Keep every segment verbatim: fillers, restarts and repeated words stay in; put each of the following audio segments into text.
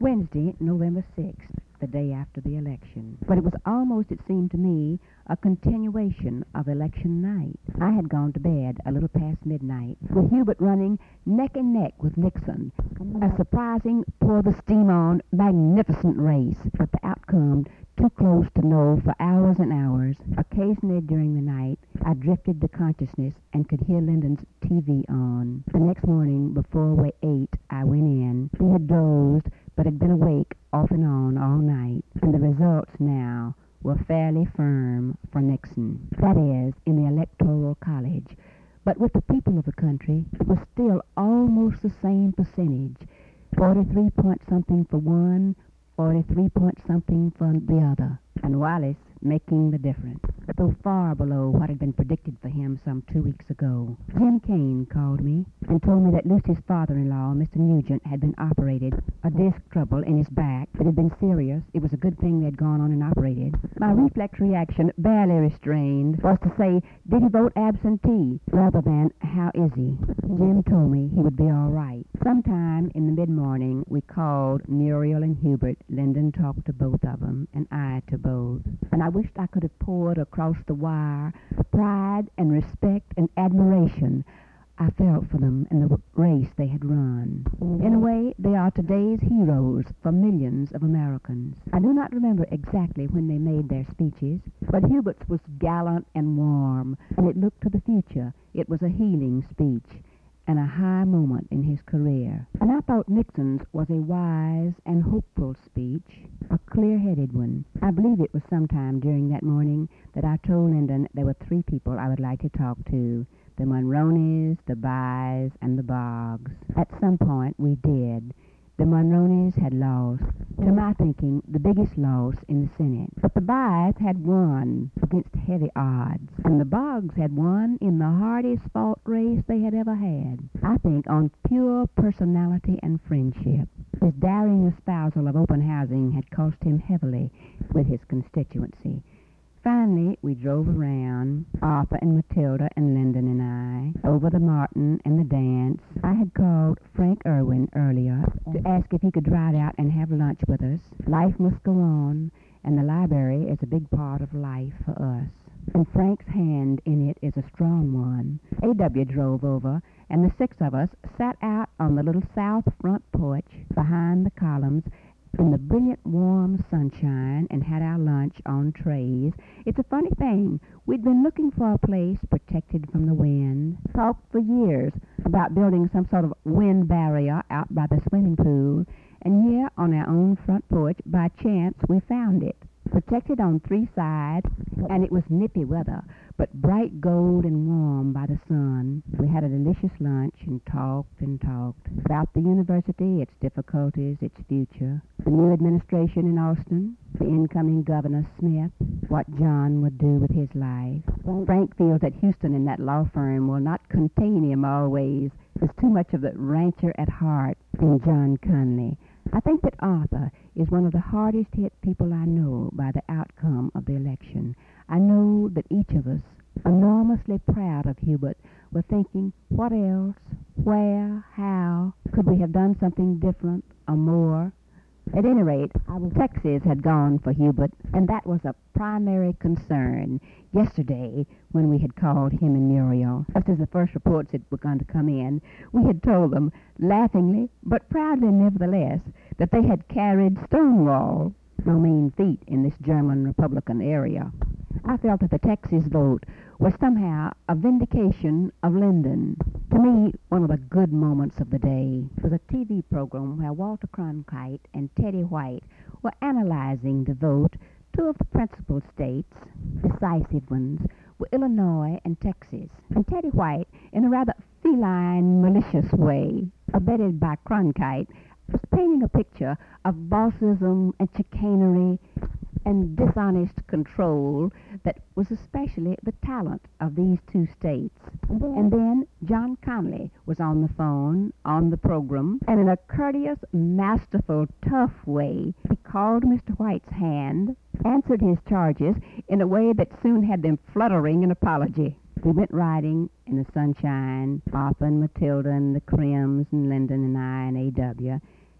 Wednesday, November sixth, the day after the election. But it was almost, it seemed to me, a continuation of election night. I had gone to bed a little past midnight, with Hubert running neck and neck with Nixon. A surprising, pour the steam on, magnificent race, but the outcome too close to know for hours and hours. Occasionally during the night, I drifted to consciousness and could hear Lyndon's T V on. The next morning, before we ate, I went in. He had dozed, but had been awake off and on all night, and the results now were fairly firm for Nixon. That is, in the Electoral College. But with the people of the country, it was still almost the same percentage. forty-three point something for one, forty-three point something for the other. And Wallace making the difference, though far below what had been predicted for him some two weeks ago. Jim Kane called me and told me that Lucy's father-in-law, Mister Nugent, had been operated. A disc trouble in his back. It had been serious. It was a good thing they'd gone on and operated. My reflex reaction, barely restrained, was to say, did he vote absentee, rather than, how is he? Jim told me he would be all right. Sometime in the mid-morning, we called Muriel and Hubert. Lyndon talked to both of them, and I to both. And I wished I could have poured across the wire the pride and respect and admiration I felt for them in the race they had run. In a way, they are today's heroes for millions of Americans. I do not remember exactly when they made their speeches, but Hubert's was gallant and warm, and it looked to the future. It was a healing speech and a high moment in his career. And I thought Nixon's was a wise and hopeful speech, a clear-headed one. I believe it was sometime during that morning that I told Lyndon there were three people I would like to talk to: the Monrones, the Byes, and the Boggs. At some point, we did. The Monrones had lost, to my thinking, the biggest loss in the Senate. But the Byes had won against heavy odds, and the Boggs had won in the hardest fought race they had ever had. I think on pure personality and friendship. His daring espousal of open housing had cost him heavily with his constituency. Finally, we drove around, Arthur and Matilda and Lyndon and I, over the Martin and the dance. I had called Frank Irwin earlier to ask if he could ride out and have lunch with us. Life must go on, and the library is a big part of life for us. And Frank's hand in it is a strong one. A W drove over, and the six of us sat out on the little south front porch behind the columns in the brilliant warm sunshine and had our lunch on trays. It's a funny thing. We'd been looking for a place protected from the wind, talked for years about building some sort of wind barrier out by the swimming pool, and here on our own front porch, by chance, we found it. Protected on three sides, and it was nippy weather, but bright gold and warm by the sun. We had a delicious lunch and talked and talked about the university, its difficulties, its future, the new administration in Austin, the incoming Governor Smith, what John would do with his life. Frank feels that Houston and that law firm will not contain him always. There's too much of the rancher at heart in John Conley. I think that Arthur is one of the hardest hit people I know by the outcome of the election. I know that each of us, enormously proud of Hubert, were thinking, what else, where, how, could we have done something different or more? At any rate, Texas had gone for Hubert, and that was a primary concern. Yesterday, when we had called him and Muriel, just as the first reports had begun to come in, we had told them, laughingly, but proudly nevertheless, that they had carried Stonewall. No mean feat in this German Republican area. I felt that the Texas vote was somehow a vindication of Lyndon. To me, one of the good moments of the day was a T V program where Walter Cronkite and Teddy White were analyzing the vote. Two of the principal states, decisive ones, were Illinois and Texas. And Teddy White, in a rather feline, malicious way, abetted by Cronkite, was painting a picture of bossism and chicanery and dishonest control that was especially the talent of these two states. And then John Conley was on the phone, on the program, and in a courteous, masterful, tough way, he called Mister White's hand, answered his charges in a way that soon had them fluttering an apology. We went riding in the sunshine, Arthur and Matilda and the Crims and Lyndon and I and A W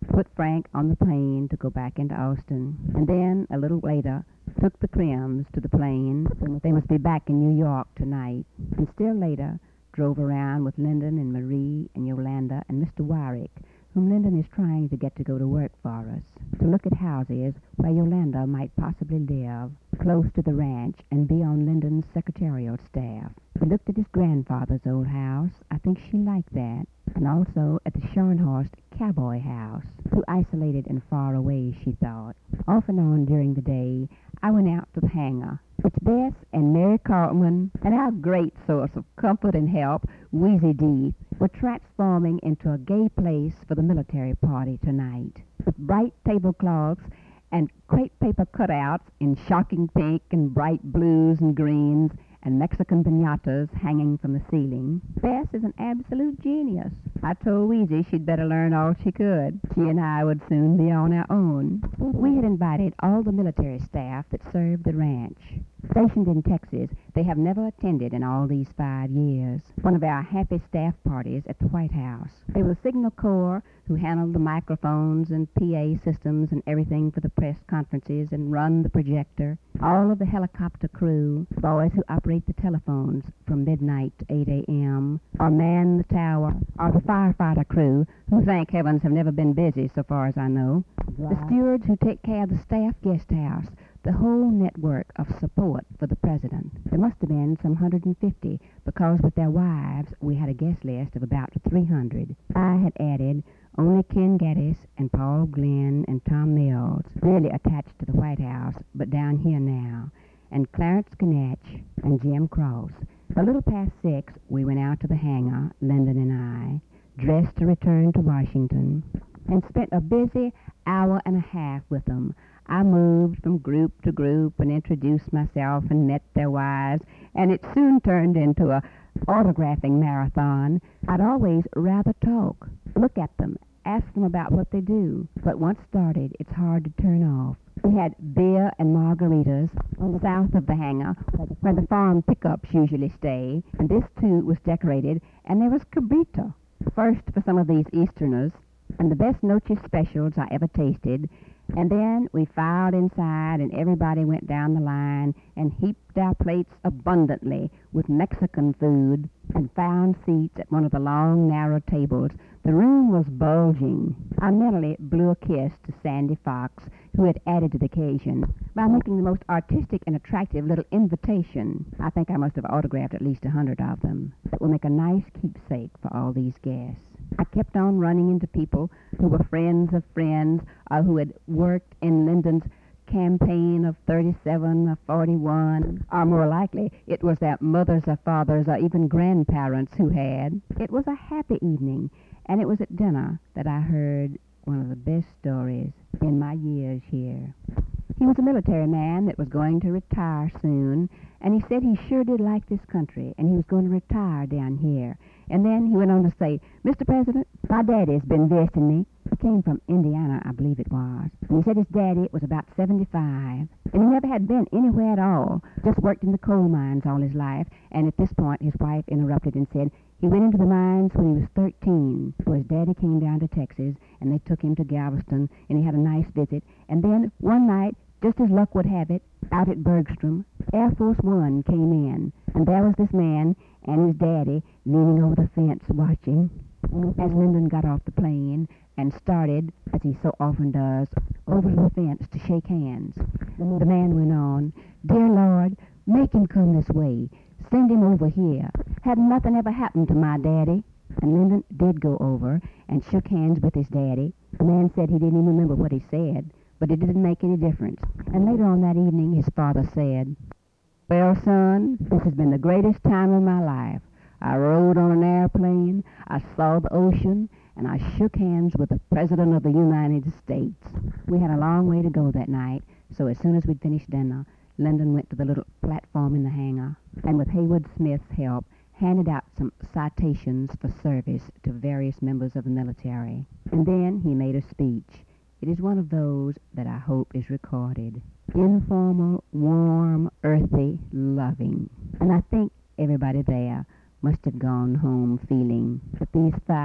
put Frank on the plane to go back into Austin, and then, a little later, took the Crims to the plane. They must be back in New York tonight. And still later, drove around with Lyndon and Marie and Yolanda and Mister Wyrick, whom Lyndon is trying to get to go to work for us, to look at houses where Yolanda might possibly live, close to the ranch, and be on Lyndon's secretarial staff. We looked at his grandfather's old house. I think she liked that. And also at the Scharnhorst cowboy house, too isolated and far away, she thought. Off and on during the day, I went out to the hangar. It's Bess and Mary Cartman, and our great source of comfort and help, Wheezy D, were transforming into a gay place for the military party tonight, with bright tablecloths and crepe paper cutouts in shocking pink and bright blues and greens, and Mexican piñatas hanging from the ceiling. Bess is an absolute genius. I told Wheezy she'd better learn all she could. She and I would soon be on our own. We had invited all the military staff that served the ranch. Stationed in Texas, they have never attended in all these five years. One of our happy staff parties at the White House. They were the Signal Corps, who handled the microphones and P A systems and everything for the press conferences and run the projector. All of the helicopter crew, boys who operate the telephones from midnight to eight a.m., or man the tower, or the firefighter crew, who, thank heavens, have never been busy so far as I know. The stewards who take care of the staff guest house, the whole network of support for the president. There must have been some one hundred fifty, because with their wives, we had a guest list of about three hundred. I had added only Ken Gaddis and Paul Glenn and Tom Mills, really attached to the White House, but down here now, and Clarence Ganetch and Jim Cross. A little past six, we went out to the hangar, Lyndon and I, dressed to return to Washington, and spent a busy hour and a half with them. I moved from group to group and introduced myself and met their wives, and it soon turned into a autographing marathon. I'd always rather talk, look at them, ask them about what they do. But once started, it's hard to turn off. We had beer and margaritas on the south of the hangar, where the farm pickups usually stay, and this too was decorated, and there was cabrito, first for some of these Easterners, and the best noche specials I ever tasted. And then we filed inside, and everybody went down the line and heaped our plates abundantly with Mexican food, and found seats at one of the long, narrow tables. The room was bulging. I mentally blew a kiss to Sandy Fox, who had added to the occasion by making the most artistic and attractive little invitation. I think I must have autographed at least a hundred of them. That will make a nice keepsake for all these guests. I kept on running into people who were friends of friends, or who had worked in Lyndon's campaign of thirty-seven or forty-one, or more likely, it was their mothers or fathers or even grandparents who had. It was a happy evening, and it was at dinner that I heard one of the best stories in my years here. He was a military man that was going to retire soon, and he said he sure did like this country, and he was going to retire down here. And then he went on to say, "Mister President, my daddy's been visiting me." He came from Indiana, I believe it was. And he said his daddy was about seventy-five, and he never had been anywhere at all, just worked in the coal mines all his life. And at this point, his wife interrupted and said he went into the mines when he was thirteen. So his daddy came down to Texas, and they took him to Galveston, and he had a nice visit. And then one night, just as luck would have it, out at Bergstrom, Air Force One came in, and there was this man and his daddy leaning over the fence watching as Lyndon got off the plane and started, as he so often does, over the fence to shake hands. The man went on, "Dear Lord, make him come this way. Send him over here. Had nothing ever happened to my daddy." And Lyndon did go over and shook hands with his daddy. The man said he didn't even remember what he said, but it didn't make any difference. And later on that evening, his father said, "Well, son, this has been the greatest time of my life. I rode on an airplane, I saw the ocean, and I shook hands with the President of the United States." We had a long way to go that night, so as soon as we'd finished dinner, Lyndon went to the little platform in the hangar, and with Haywood Smith's help, handed out some citations for service to various members of the military. And then he made a speech. It is one of those that I hope is recorded. Informal, warm, earthy, loving. And I think everybody there must have gone home feeling that these five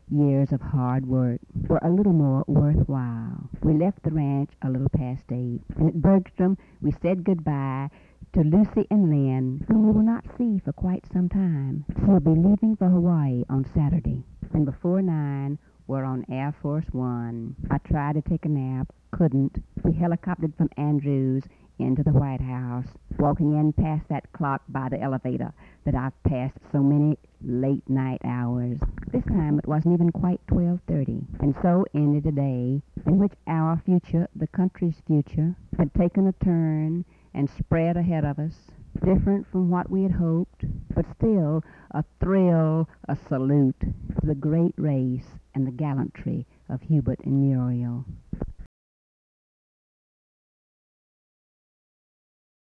years of hard work were a little more worthwhile. We left the ranch a little past eight, and at Bergstrom we said goodbye to Lucy and Lynn, whom we will not see for quite some time. She'll be leaving for Hawaii on Saturday, and before nine we're on Air Force One. I tried to take a nap, couldn't. We helicoptered from Andrews into the White House, walking in past that clock by the elevator that I've passed so many late night hours. This time it wasn't even quite twelve thirty, and so ended a day in which our future, the country's future, had taken a turn and spread ahead of us, different from what we had hoped, but still a thrill, a salute to the great race and the gallantry of Hubert and Muriel.